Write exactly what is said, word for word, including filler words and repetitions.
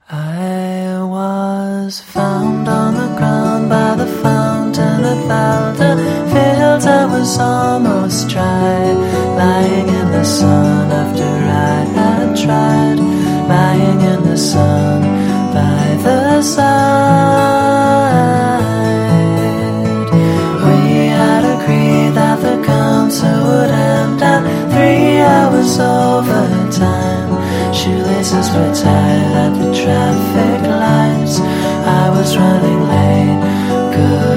I was found on the ground by the fountain at Valda Fields. I was almost dry, lying in the sun after I had tried, lying in the sun by the side. We had agreed that the concert would end at three hours overtime. Shoelaces were tied at the traffic lights. I was running late. Good.